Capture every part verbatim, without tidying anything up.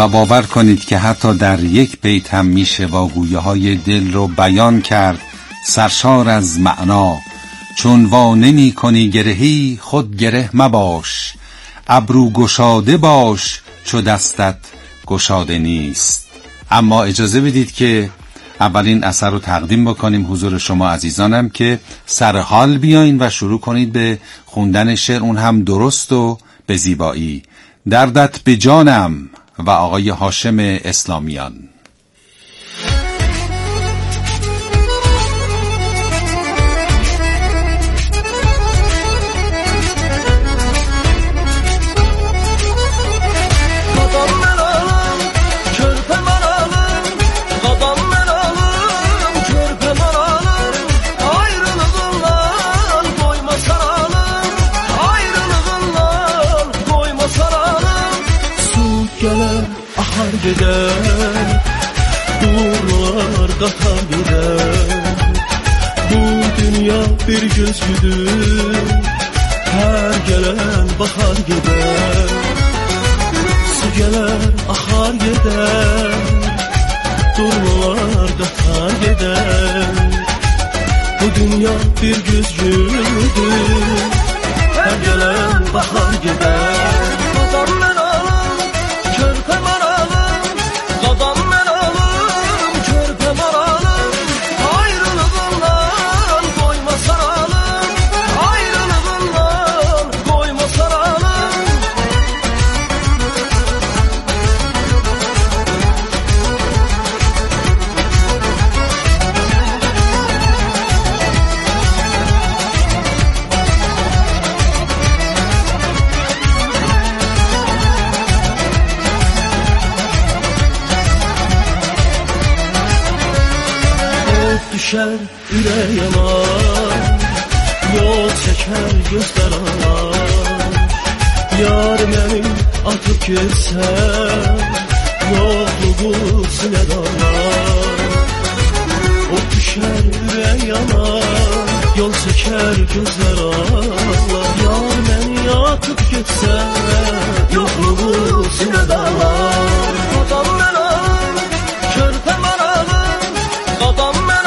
و باور کنید که حتی در یک بیت هم میشه واگویه های دل رو بیان کرد سرشار از معنا. چون وا نمی کنی گرهی خود گره مباش، ابرو گشاده باش چو دستت گشاده نیست. اما اجازه بدید که اولین اثر رو تقدیم بکنیم حضور شما عزیزانم که سر حال بیاین و شروع کنید به خوندن شعر، اون هم درست و به زیبایی. دردت به جانم و آقای هاشم اسلامیان. Gider, durlar qatar gider. Bu dünya bir gözlüdür, her gelen bahar gider. Su geler, ahar gider, durlar qatar gider. Bu dünya bir gözlüdür, her gelen bahar gider. Düşer yüreğime, yol çeker gözler ağlar. Yar beni atıp gitse, yokluğu siler ağlar. O düşer yüreğime, yol çeker gözler ağlar. Yar beni atıp gitse, yokluğu siler ağlar. Adam ben ağlar, körpem ağlar. Adam ben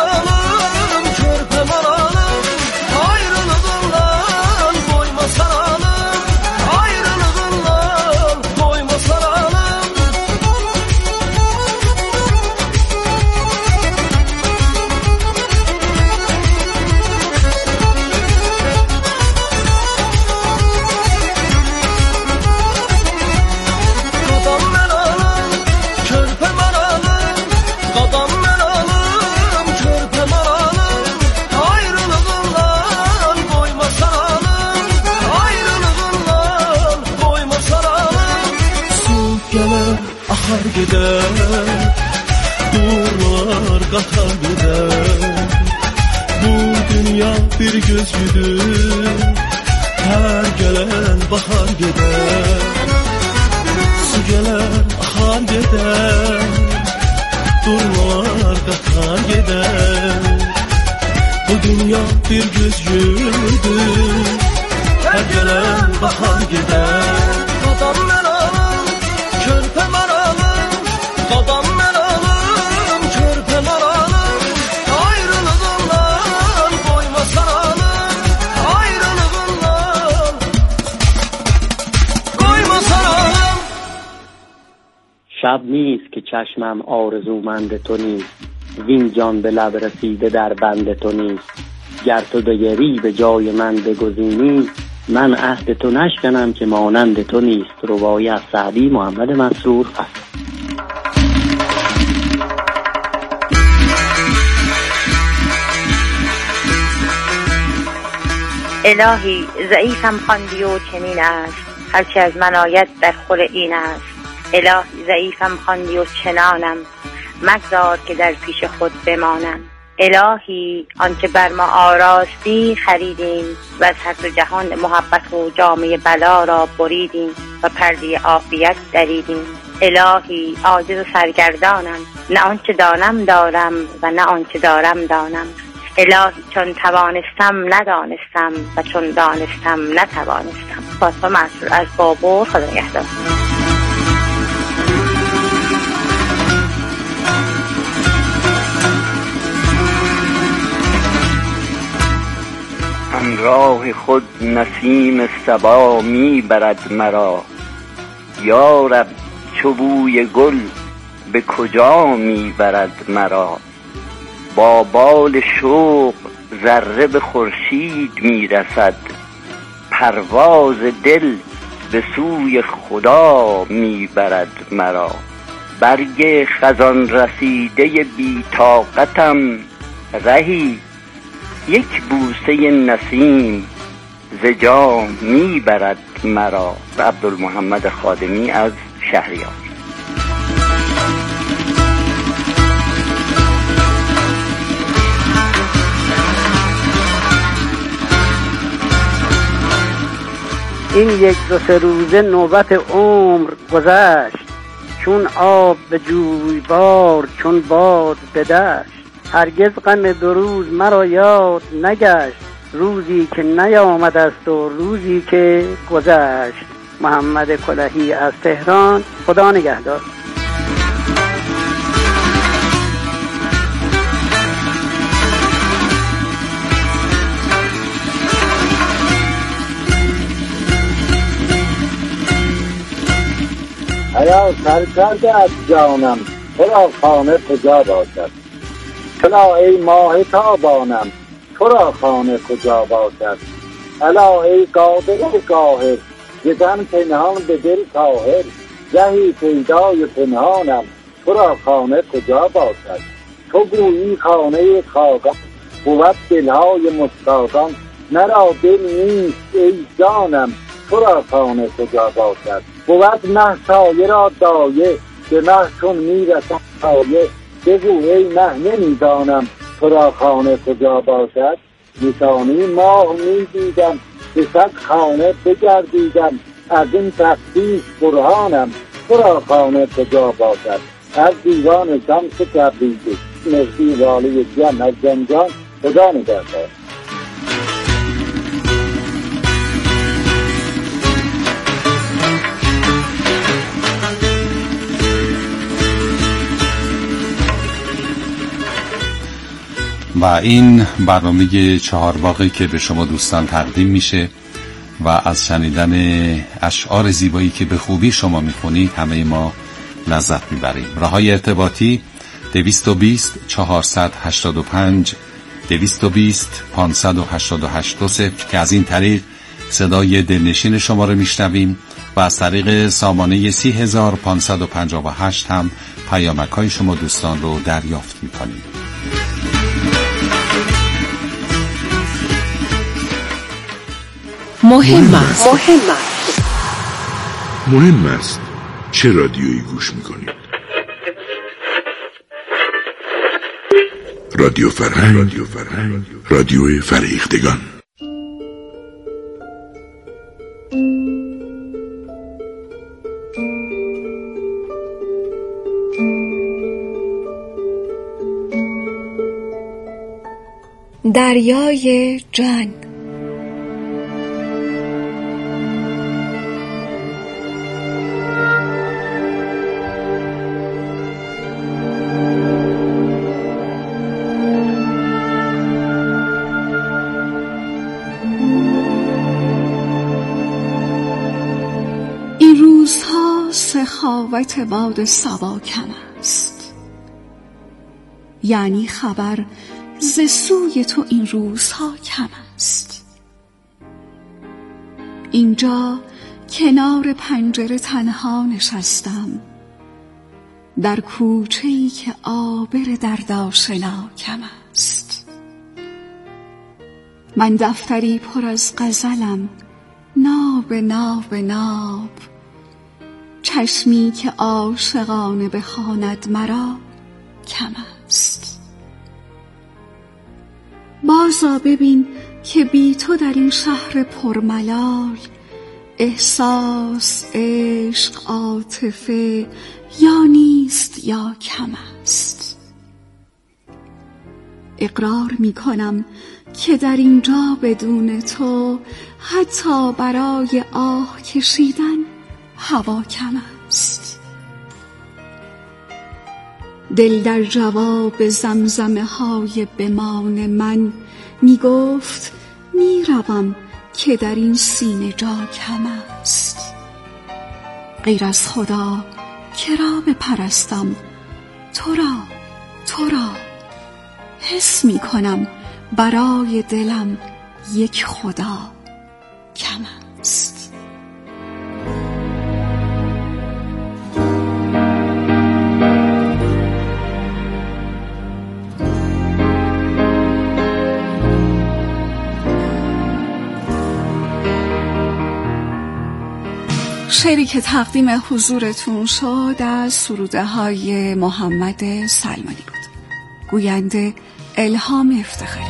gider, durlar qatar gider. Bu dünya bir gözlüdür, her gelen bahar gider. Su geler, ahar gider, durlar qatar gider. Bu dünya bir gözlüdür, her gelen bahar gider. Adam ben ağlam, körpem ağlam. Qadam mən alım, körpəm alım. Ayrılığından qoymasan alım. Ayrılığından qoymasan alım. شب نیست که چشمم آرزومند تو نیست، وین جان به لب رسیده در بند تو نیست. گر تو دگری به جای من بگزینی، من عهد تو نشکنم که مانند تو نیست. روایی از سعدی محمد مسرور است. الهی ضعیفم خواندی و چنین است، هرچی از من آید در خور این است. الهی ضعیفم خواندی و چنانم، مگذار که در پیش خود بمانم. الهی آنچه بر ما آراستی خریدیم و از هر دو جهان محبت و جامعه بلا را بریدیم و پرده عافیت دریدیم. الهی عاجز و سرگردانم، نه آنچه دانم دارم و نه آنچه دارم دانم. الهی چون توانستم ندانستم و چون دانستم نتوانستم. فاطمه منصور از بابور. خدا نگهدار. همراه خود نسیم صبا می برد مرا. یا رب چو بوی گل به کجا می برد مرا. با بال شوق ذره به خورشید می رسد. پرواز دل به سوی خدا می برد مرا. برگ خزان رسیده بی طاقتم رهی، یک بوسه نسیم ز جا می برد مرا. عبدالمحمد خادمی از شهریار. این یک دو سه روزه نوبت عمر گذشت، چون آب به جویبار چون باد به دشت. هرگز غم دو روز مرا یاد نگشت، روزی که نیامد است و روزی که گذشت. محمد کلهی از تهران. خدا نگهدار. ایا سرکرده از جانم، تو را خانه کجا باشد؟ چلا ای ماه تابانم، تو را خانه کجا باشد؟ الا ای قادر قاهر، زدن پنهان به دل طاهر. گهی پیدای پنهانم، تو را خانه کجا باشد؟ تو گویی خانه خاقان، بود دلهای مستاقان. نرا دل نیست ای جانم، تو را خانه کجا باشد؟ بود مه سایه را دایه، به مه چون میرسم سایه. بگو ای مه نمیدانم، تو را خانه کجا باشد؟ نشانی ماه میدیدم، به صد خانه بگردیدم. از این تفتیش برهانم، تو را خانه کجا باشد؟ از دیوان شمس تبریزی، مهدی والی جمع از زنجان. خدا نگهدار. و این برنامه چهارباغی که به شما دوستان تقدیم میشه و از شنیدن اشعار زیبایی که به خوبی شما میخونید همه ما لذت میبریم. راههای ارتباطی دویست و بیست چهارصد و هشتاد و پنج دویست و بیست پانصد و هشتاد و هشت دو صفر که از این طریق صدای دلنشین شما رو میشنویم و از طریق سامانه سی هزار پانصد و پنجاه و هشت هم پیامک های شما دوستان رو دریافت میکنیم. مهم است. مهم است. مهم است چه رادیویی گوش میکنید؟ رادیو فرهنگ، رادیو فرهنگ، رادیو فرهیختگان. دریای جان. این روزها سخاوت باد صبا کم است، یعنی خبر ز سوی تو این روزها کم است. اینجا کنار پنجره تنها نشستم، در کوچه‌ای که آبر درد آشنا کم است. من دفتری پر از غزلم، ناب ناب ناب، چشمی که عاشقانه بخواند مرا کم است. بازا ببین که بی تو در این شهر پرملال احساس، عشق، عاطفه یا نیست یا کم است. اقرار می کنم که در اینجا بدون تو حتی برای آه کشیدن هوا کم است. دل در جواب زمزمه های بمان من می گفت می روم که در این سینه جا کم است. غیر از خدا که را بپرستم؟ تو را تو را حس می کنم برای دلم یک خدا کم است. شعری که تقدیم حضورتون شد از سروده های محمد سلمانی بود. گوینده الهام افتخاری.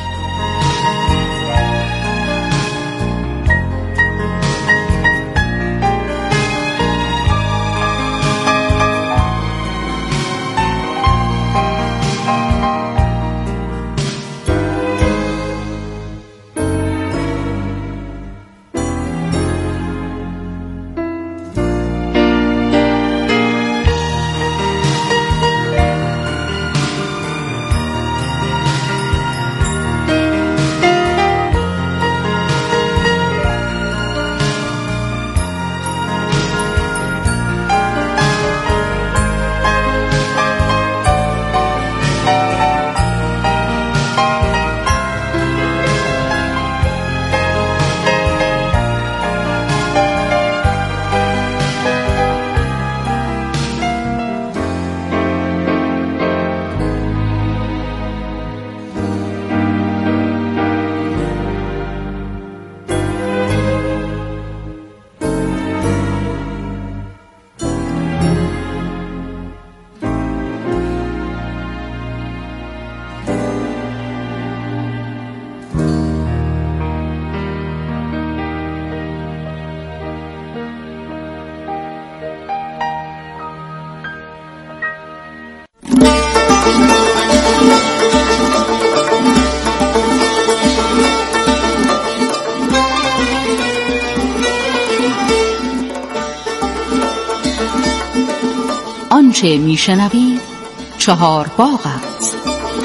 آنچه میشنوید چهار باغ است.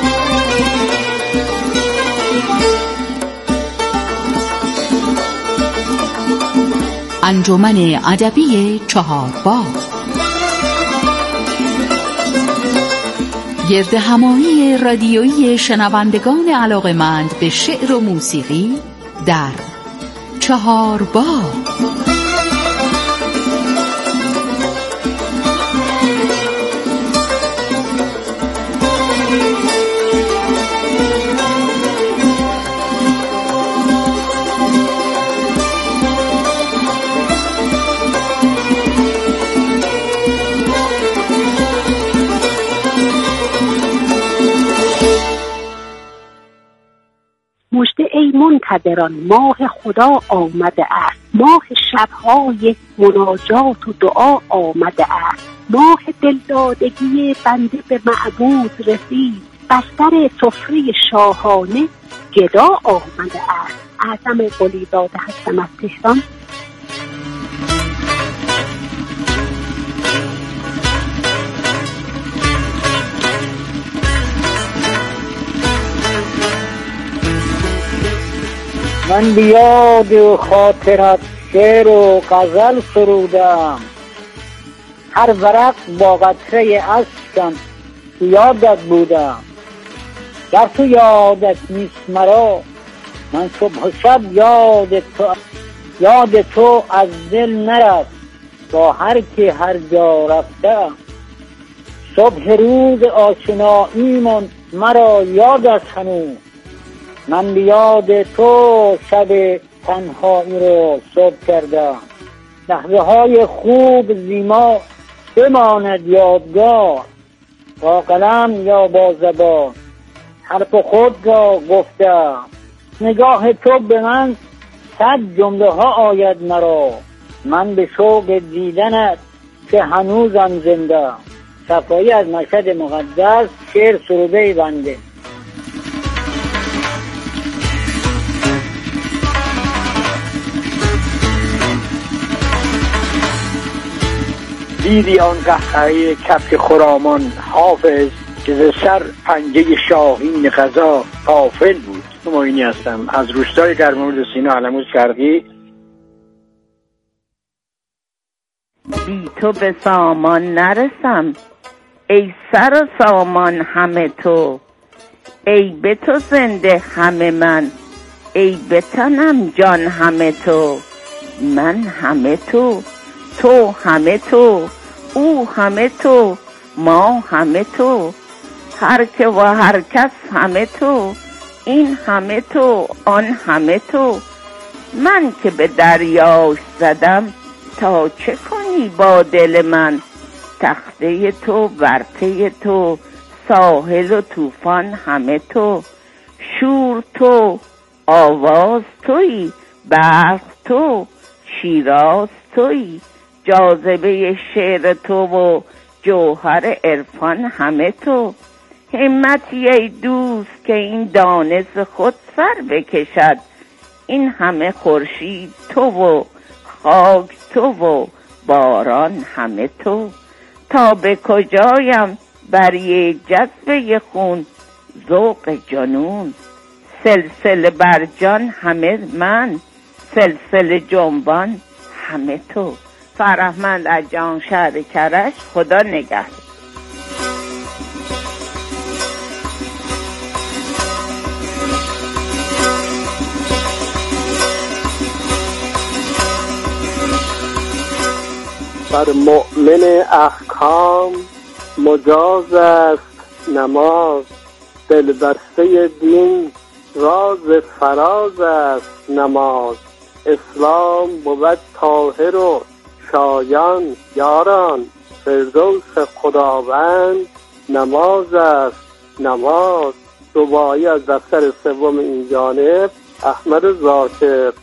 انجمن ادبی چهار باغ گرد همایی رادیویی شنوندگان علاقه‌مند به شعر و موسیقی در چهار باغ. مژده ای منتظران، ماه خدا آمده است. ماه شبهای مناجات و دعا آمده است. ماه دلدادگی بنده به معبود رسید. بستر سفره شاهانه گدا آمده است. اعظم قلیزاده هستم از تهران. من بیاد و خاطرت شعر و غزل سرودم. هر ورق با قطره اشکم یادت بودم. در تو یادت نیست مرا، من صبح و شب یاد تو یاد تو از دل نرفت. با هر کی هر جا رفتم، صبح روز آشناییمون مرا یاد است هنوز. من بیاد تو شب تنهایی رو صبح کردم. لحظه های خوب زیما بماند یادگار. با قلم یا با زبان حرف خود را گفتم. نگاه تو به من صد جمله ها آید مرا. من به شوق دیدنت که هنوزم زنده. صفایی از مشهد مقدس، شعر سروده بنده. دیدی آن قهقهه کبک خرامان حافظ، که ز سر پنجه شاهین قضا غافل بود. معینی هستم از روستای گرمامید سینا علموت شرقی. بی تو به سامان نرسم ای سر و سامان همه تو، ای به تو زنده همه من، ای به تنم جان همه تو. من همه تو، تو همه تو، او همه تو، ما همه تو، هر که و هر کس همه تو، این همه تو، آن همه تو. من که به دریاش زدم تا چه کنی با دل من، تخته تو، ورطه تو، ساحل و طوفان همه تو. شور تو، آواز تویی، برق تو، شیراز تویی، جاذبه شعر تو و جوهر عرفان همه تو. همتی ای دوست که این دانه ز خود سر بکشد، این همه خورشید تو و خاک تو و باران همه تو. تا به کجایم بر یک جذبه خون ذوق جنون، سلسله بر جان همه من، سلسله جنبان همه تو. فرهمند از جان شهر کرج. خدا نگهدار. بر مؤمن احکام مجاز است نماز، دلبسته دین راز فراز است نماز. اسلام بود طاهر و شایان یاران، فردوس خداوند نماز است نماز. رباعی از دفتر سوم این جانب، احمد ذاکر.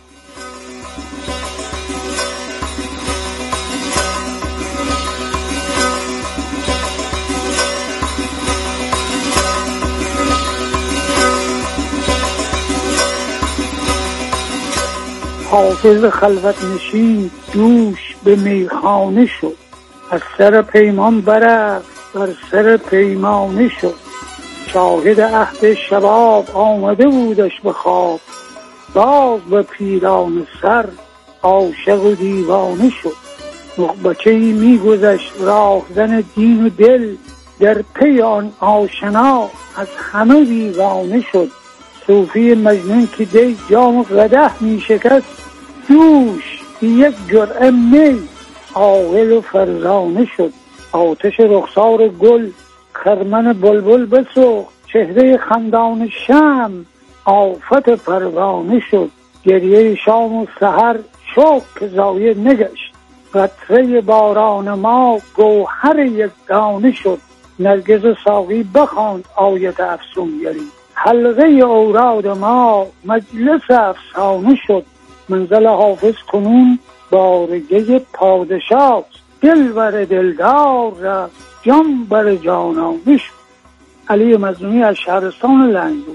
حافظ خلوت نشین دوش به میخانه شد، از سر پیمان برفت بر سر پیمانه شد. شاهد عهد شباب آمده بودش به خواب، باز به پیران سر عاشق و دیوانه شد. نخبچه‌ای میگذشت راهزن دین و دل، در پی آن آشنا از همه دیوانه شد. صوفی مجنون که دی جام قدح می شکست، دوش یک جرعه می عاقل و فرزانه شد. آتش رخسار گل خرمن بلبل بسوخت، چهره خندان شمع آفت پروانه شد. گریه شام و سحر شوق که ضایع نگشت، قطره باران ما گوهر یک دانه شد. نرگس ساقی بخواند آیت افسونگری، حلقه اوراد ما مجلس افسانه شد. منزل حافظ کنون بارگه پادشاه، دل بر دلدار رفت جان بر جانانه شد. علی مظلومی از شهرستان لنگرود.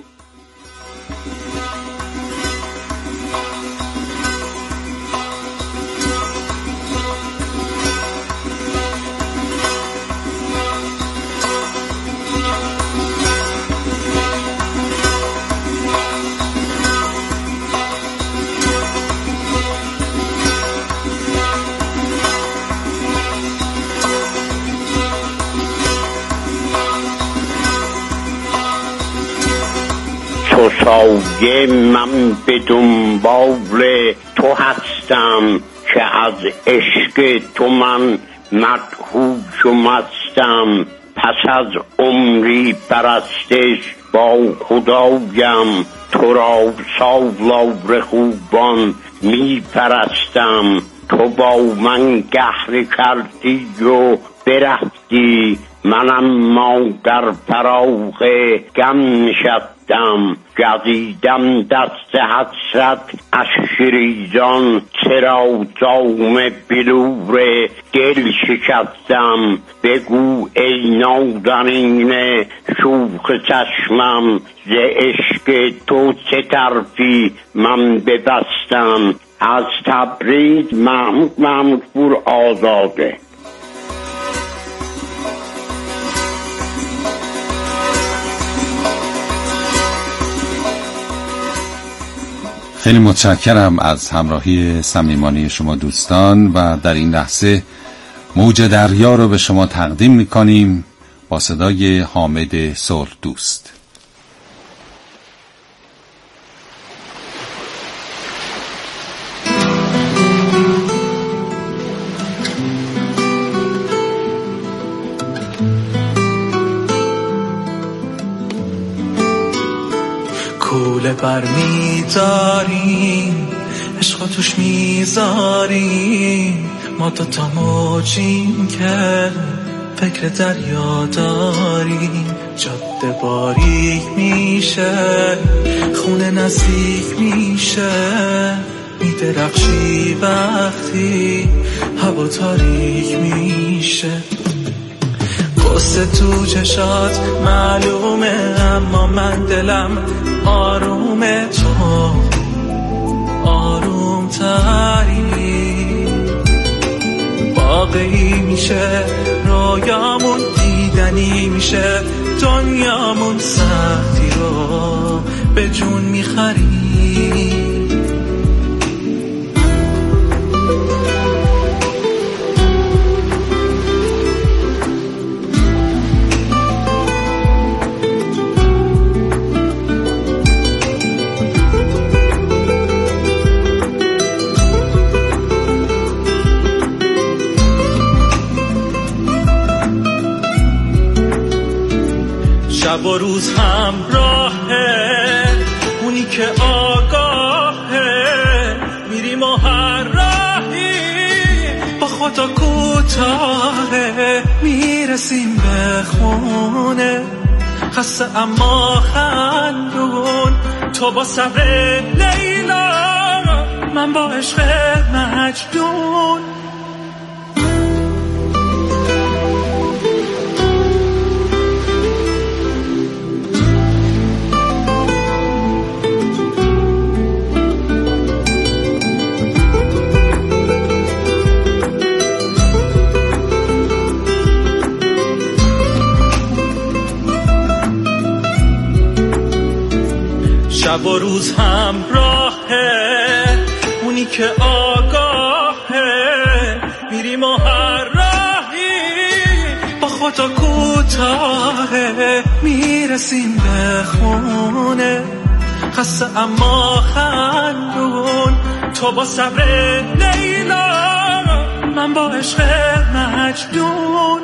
تو سایه من به دنبال تو هستم، که از عشق تو من مدهوش و مستم. پس از عمری پرستش با خدایم، تو را سالار خوبان می پرستم. تو با من قهر کردی و برفتی، منم ما در فراق غم نشستم. گزیدم دست حسرت از شریزان، چرا جام بلور دل شکستم. بگو ای نازنین شوخ چشمم، ز عشق تو چه طرفی من ببستم. از تبریز محمود محمودپور آزاده. خیلی متشکرم از همراهی صمیمانه شما دوستان و در این لحظه موج دریا رو به شما تقدیم می‌کنیم با صدای حامد صلح دوست. کوله بر می‌داریم، عشق توش میذاریم، ما دوتا موجیم که فکر دریا داریم. جاده باریک میشه، خونه نزدیک میشه، میدرخشی وقتی هوا تاریک میشه. قصه تو چشات معلومه، اما من دلم آرومه، تو آروم تری. واقعی میشه رویامون، دیدنی میشه دنیامون، سختی رو به جون میخری. شب و روز همراهه، اونی که آگاهه، میریم و هر راهی با خدا کوتاهه، میرسیم به خونه خسته اما خندون. تو با صبر لیلا، من با عشق مجنون. شب و روز همراهه، اونی که آگاهه، میریم و هر راهی با خدا کوتاهه، میرسیم به خونه خسته اما خندون. تو با صبر لیلا، من با عشق مجنون.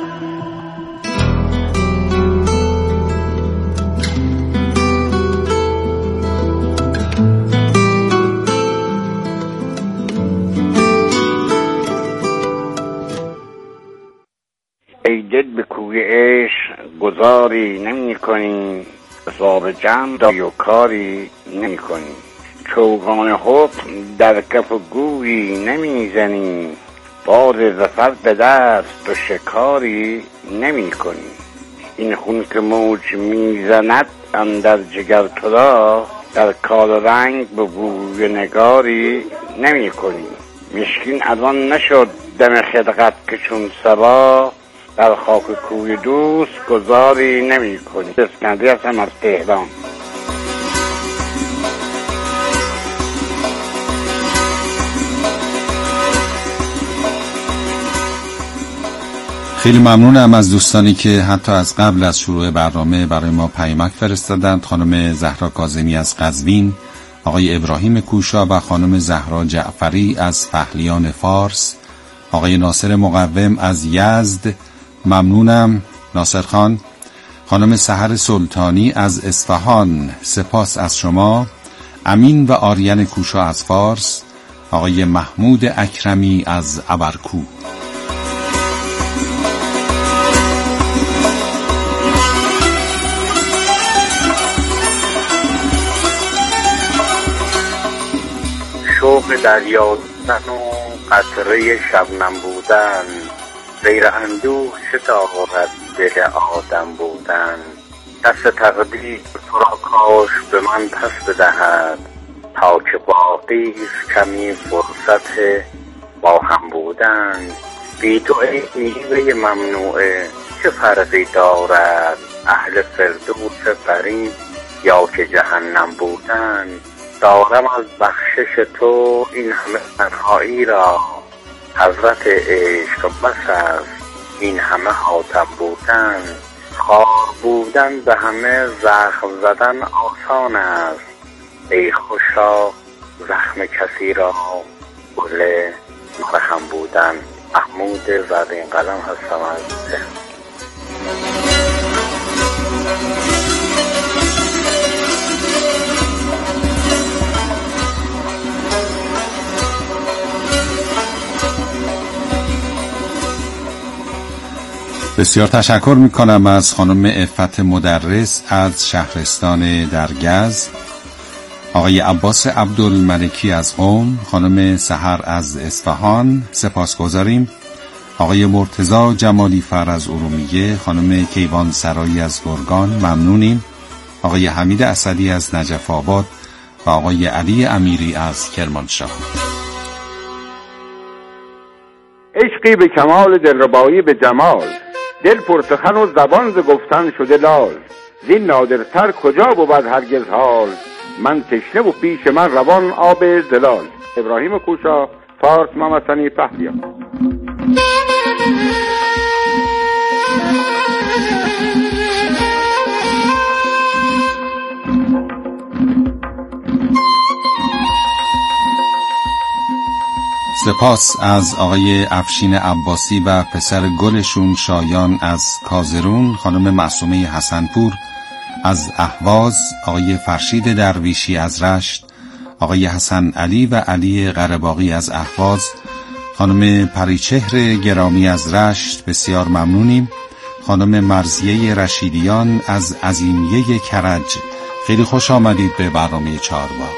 ای دل به کوی عشق گذاری نمی کنی، حساب جمع داری و کاری نمی کنی. چوگان حب در کف گویی نمی زنی، باز ظفر به دست و شکاری نمی کنی. این خون که موج می زند اندر جگر تو را، در کار رنگ به بوی نگاری نمی کنی. مشکین از آن نشد دم خدقت که چون صبا، در خاک کوی دوست گذاری نمی کنی. اسکندری هستم از تهران. خیلی ممنونم از دوستانی که حتی از قبل از شروع برنامه برای ما پیامک فرستادند. خانم زهرا کاظمی از قزوین، آقای ابراهیم کوشا و خانم زهرا جعفری از فهلیان فارس، آقای ناصر مقوم از یزد، ممنونم ناصر خان. خانم سحر سلطانی از اصفهان، سپاس از شما. امین و آریان کوشا از فارس، آقای محمود اکرمی از ابرکو. شوق دریا بودن و قطره شبنم بودن، غیر اندوه چه طاقت دل آدم بودن. دست تقدیر تو را کاش به من پس بدهد، تا که باقی کمی فرصت با هم بودن. بی تو ای میوه ممنوعه چه فرقی دارد، اهل فردوس فرید یا که جهنم بودن. دارم از بخشش تو این همه تنهایی را. حضرت عشق بس است این همه حاتم بودن. خار بودن به همه زخم زدن آسان است. ای خوشا زخم کسی را گل مرهم بودن. محمود زرین قلم هستم از تهران. بسیار تشکر می کنم از خانم عفت مدرس از شهرستان درگز، آقای عباس عبدالملکی از قم، خانم سحر از اصفهان سپاسگزاریم، آقای مرتضی جمالی فر از ارومیه، خانم کیوان سرایی از گرگان ممنونیم، آقای حمید اسدی از نجف آباد و آقای علی امیری از کرمانشاه. عشقی به کمال، دلربایی به جمال، دل پرسخن و زبان ز گفتن شده لال. زین نادرتر کجا بود هرگز حال، من تشنه و پیش من روان آب زلال. ابراهیم کوشا، فارس ممسنی پهلوی. سپاس از آقای افشین عباسی و پسر گلشون شایان از کازرون، خانم معصومه حسنپور از اهواز، آقای فرشید درویشی از رشت، آقای حسن علی و علی قره‌باغی از اهواز، خانم پریچهر گرامی از رشت بسیار ممنونیم، خانم مرضیه رشیدیان از عظیمیه کرج، خیلی خوش آمدید به برنامه چهارباغ.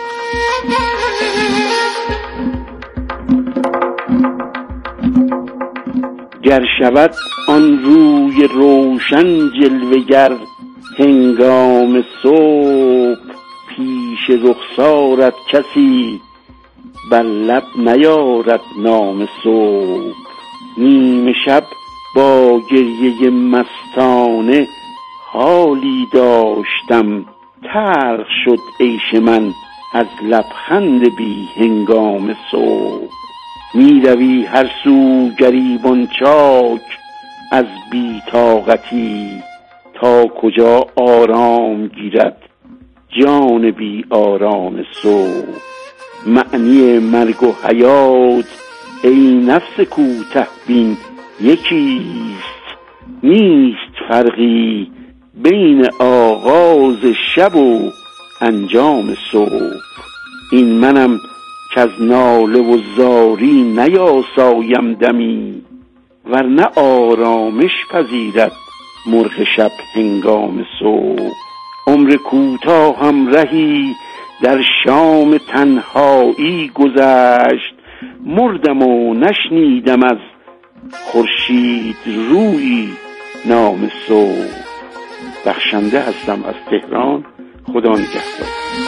گر شود آن روی روشن جلوه‌گر هنگام صبح، پیش رخسارت کسی بر لب نیارد نام صبح. نیمه شب با گریه مستانه حالی داشتم، تلخ شد عیش من از لبخند بی هنگام صبح. می روی هر سو گریبان چاک از بی طاقتی، تا کجا آرام گیرد جان بی آرام صبح. معنی مرگ و حیات ای نفس کوته بین یکیست، نیست فرقی بین آغاز شب و انجام صبح. این منم که از ناله و زاری نیاسایم دمی، ورنه آرامش پذیرد مرغ شب هنگام صبح. عمر کوتاهم رهی در شام تنهایی گذشت، مردم و نشنیدم از خورشید رویی نام صبح. بخشنده هستم از تهران. خدا نگهدار.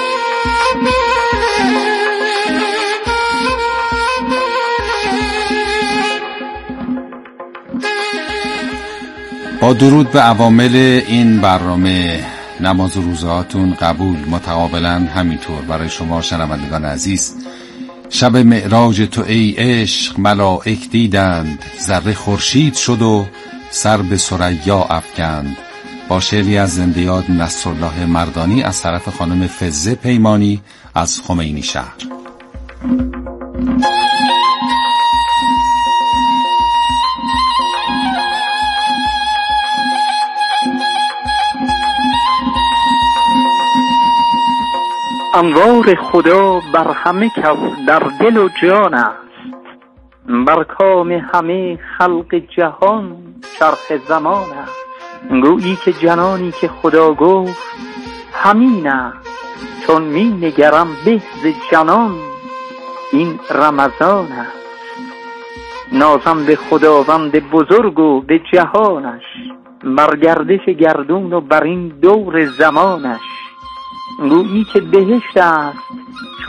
با درود به عوامل این برنامه، نماز و روزهاتون قبول، متقابلا همینطور برای شما شنوندگان عزیز. شب معراج تو ای عشق ملائک دیدند، ذره خورشید شد و سر به ثریا افکند. با شعری از زنده یاد نصرالله مردانی از طرف خانم فزه پیمانی از خمینی شهر. انوار خدا بر همه کس در دل و جان است، بر کام همه خلق جهان چرخ زمان است. گویی که جنانی که خدا گفت همین است، چون می نگرم به ز جنان این رمضان است. نازم به خداوند بزرگ و به جهانش، بر گردش گردون و بر این دور زمانش. گویی که بهشت است